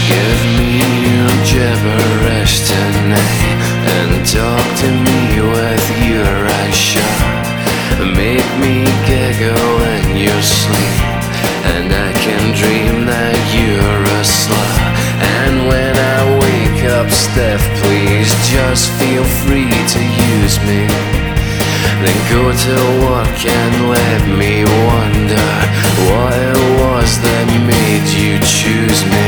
Give me your gibberish tonight and talk to me with your eyes shut. Make me giggle in your sleep, and I can dream that you're a slut. And when I wake up stiff, please just feel free to use me. Then go to work and let me wonder what it was that made you choose me.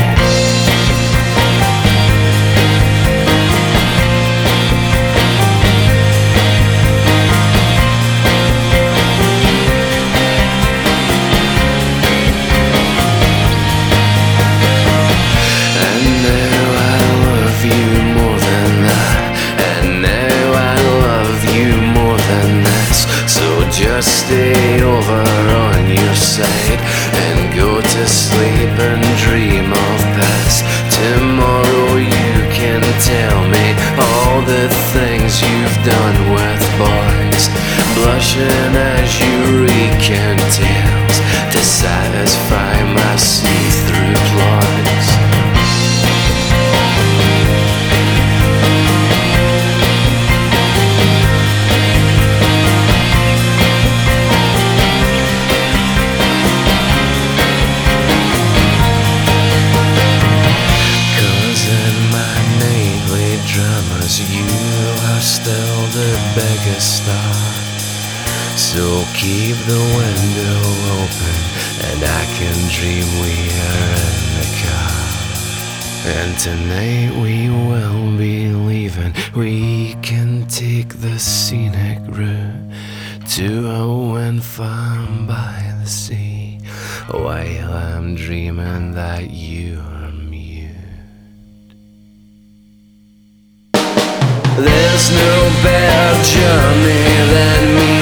Just stay over on your side and go to sleep and dream of past. Tomorrow you can tell me all the things you've done with boys, blushing as you recount tales to satisfy my see-through ploys. You are still the biggest star, so keep the window open and I can dream we are in the car. And tonight we will be leaving. We can take the scenic route to a wind farm by the sea, while I'm dreaming that you are mute. There's no better journey than me